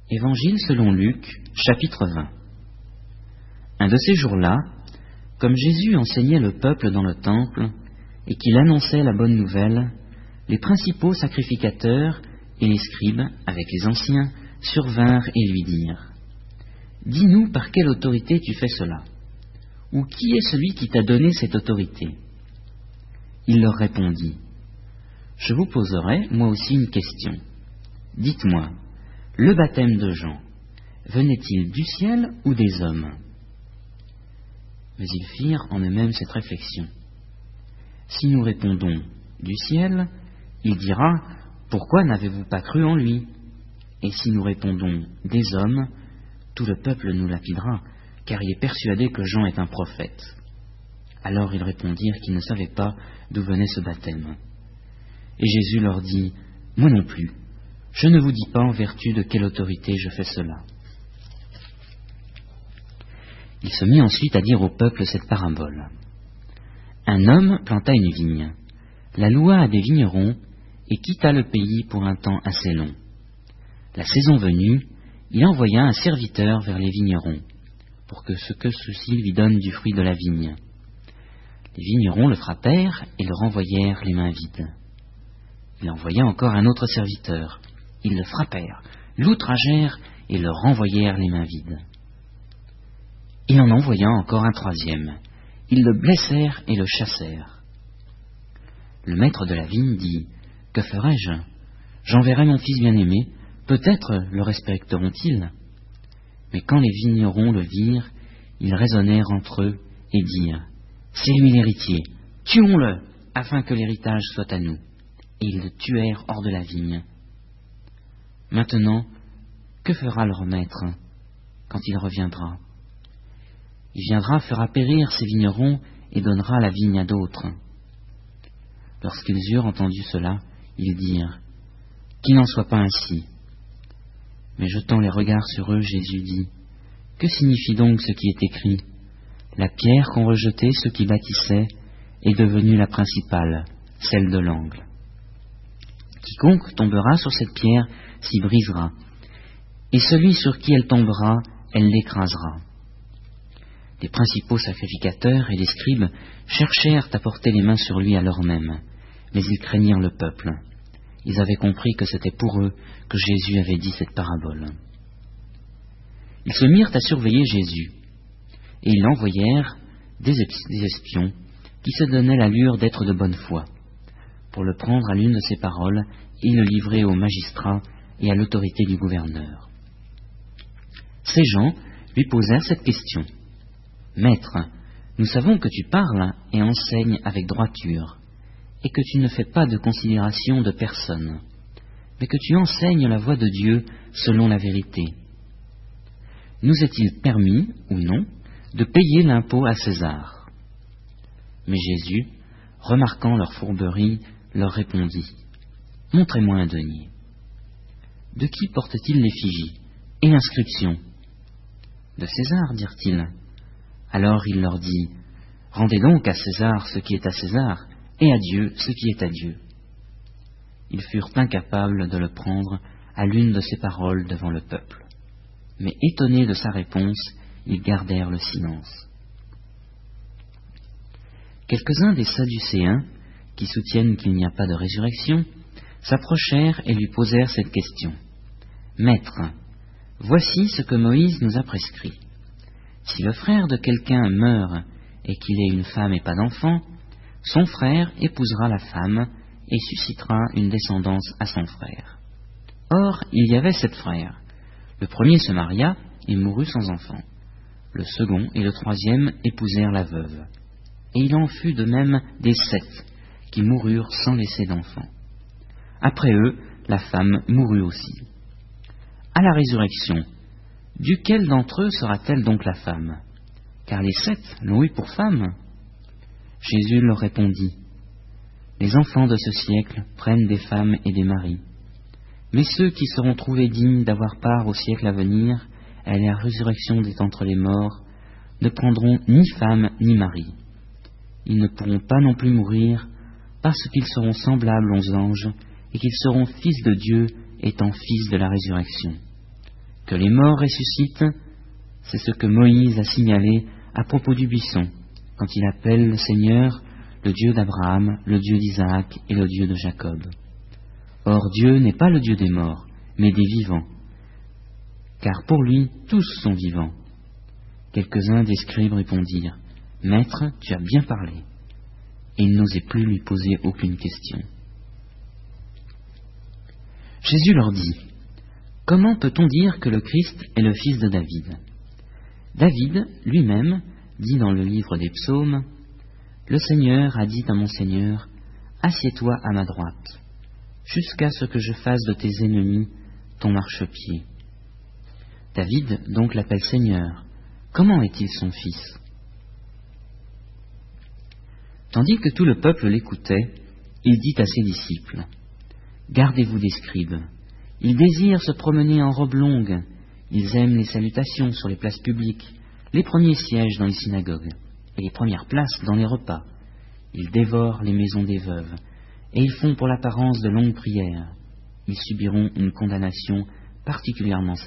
Évangile selon Luc, chapitre 20. Un de ces jours-là, comme Jésus enseignait le peuple dans le temple et qu'il annonçait la bonne nouvelle, les principaux sacrificateurs et les scribes, avec les anciens, survinrent et lui dirent : « Dis-nous par quelle autorité tu fais cela ? Ou qui est celui qui t'a donné cette autorité ?» Il leur répondit : « Je vous poserai, moi aussi, une question. Dites-moi, le baptême de Jean, venait-il du ciel ou des hommes ? » Mais ils firent en eux-mêmes cette réflexion. Si nous répondons du ciel, il dira : pourquoi n'avez-vous pas cru en lui ? Et si nous répondons des hommes, tout le peuple nous lapidera, car il est persuadé que Jean est un prophète. Alors ils répondirent qu'ils ne savaient pas d'où venait ce baptême. Et Jésus leur dit : moi non plus, je ne vous dis pas en vertu de quelle autorité je fais cela. Il se mit ensuite à dire au peuple cette parabole. Un homme planta une vigne, la loua à des vignerons et quitta le pays pour un temps assez long. La saison venue, il envoya un serviteur vers les vignerons, pour que ceux-ci lui donnent du fruit de la vigne. Les vignerons le frappèrent et le renvoyèrent les mains vides. Il envoya encore un autre serviteur. Ils le frappèrent, l'outragèrent et le renvoyèrent les mains vides. Il en envoya encore un troisième. Ils le blessèrent et le chassèrent. Le maître de la vigne dit : « Que ferai-je ? J'enverrai mon fils bien-aimé, peut-être le respecteront-ils. » Mais quand les vignerons le virent, ils raisonnèrent entre eux et dirent : « C'est lui l'héritier, tuons-le, afin que l'héritage soit à nous. » Et ils le tuèrent hors de la vigne. Maintenant, que fera leur maître quand il reviendra ? Il viendra, fera périr ses vignerons et donnera la vigne à d'autres. Lorsqu'ils eurent entendu cela, ils dirent : « Qu'il n'en soit pas ainsi. » Mais jetant les regards sur eux, Jésus dit : « Que signifie donc ce qui est écrit ? La pierre qu'ont rejetée ceux qui bâtissaient est devenue la principale, celle de l'angle. Quiconque tombera sur cette pierre s'y brisera, et celui sur qui elle tombera, elle l'écrasera. » Les principaux sacrificateurs et les scribes cherchèrent à porter les mains sur lui à l'heure même, mais ils craignirent le peuple. Ils avaient compris que c'était pour eux que Jésus avait dit cette parabole. Ils se mirent à surveiller Jésus, et ils envoyèrent des espions qui se donnaient l'allure d'être de bonne foi, pour le prendre à l'une de ses paroles et le livrer aux magistrats et à l'autorité du gouverneur. Ces gens lui posèrent cette question : « Maître, nous savons que tu parles et enseignes avec droiture, et que tu ne fais pas de considération de personne, mais que tu enseignes la voie de Dieu selon la vérité. Nous est-il permis, ou non, de payer l'impôt à César ? » Mais Jésus, remarquant leur fourberie, leur répondit : « Montrez-moi un denier. » « De qui porte-t-il l'effigie et l'inscription ? » ?»« De César, dirent-ils. » Alors il leur dit : « Rendez donc à César ce qui est à César, et à Dieu ce qui est à Dieu. » Ils furent incapables de le prendre à l'une de ses paroles devant le peuple. Mais étonnés de sa réponse, ils gardèrent le silence. Quelques-uns des Sadducéens, qui soutiennent qu'il n'y a pas de résurrection, s'approchèrent et lui posèrent cette question : « Maître, voici ce que Moïse nous a prescrit. Si le frère de quelqu'un meurt et qu'il ait une femme et pas d'enfant, son frère épousera la femme et suscitera une descendance à son frère. Or, il y avait 7 frères. Le premier se maria et mourut sans enfant. Le second et le troisième épousèrent la veuve. Et il en fut de même des 7 qui moururent sans laisser d'enfant. Après eux, la femme mourut aussi. À la résurrection, duquel d'entre eux sera-t-elle donc la femme ? Car les 7 l'ont eue pour femme. » Jésus leur répondit : « Les enfants de ce siècle prennent des femmes et des maris. Mais ceux qui seront trouvés dignes d'avoir part au siècle à venir, à la résurrection d'entre les morts, ne prendront ni femme ni mari. Ils ne pourront pas non plus mourir, parce qu'ils seront semblables aux anges, et qu'ils seront fils de Dieu étant fils de la résurrection. Que les morts ressuscitent, c'est ce que Moïse a signalé à propos du buisson, quand il appelle le Seigneur le Dieu d'Abraham, le Dieu d'Isaac et le Dieu de Jacob. Or Dieu n'est pas le Dieu des morts, mais des vivants, car pour lui tous sont vivants. Quelques-uns des scribes répondirent, « Maître, tu as bien parlé. » Et ils n'osaient plus lui poser aucune question. Jésus leur dit, « Comment peut-on dire que le Christ est le fils de David ? David, lui-même, dit dans le livre des psaumes, « Le Seigneur a dit à mon Seigneur, assieds-toi à ma droite, jusqu'à ce que je fasse de tes ennemis ton marchepied. » David donc l'appelle Seigneur. Comment est-il son fils ? Tandis que tout le peuple l'écoutait, il dit à ses disciples, « Gardez-vous des scribes. Ils désirent se promener en robe longue. Ils aiment les salutations sur les places publiques, les premiers sièges dans les synagogues et les premières places dans les repas. Ils dévorent les maisons des veuves et ils font pour l'apparence de longues prières. Ils subiront une condamnation particulièrement sévère. »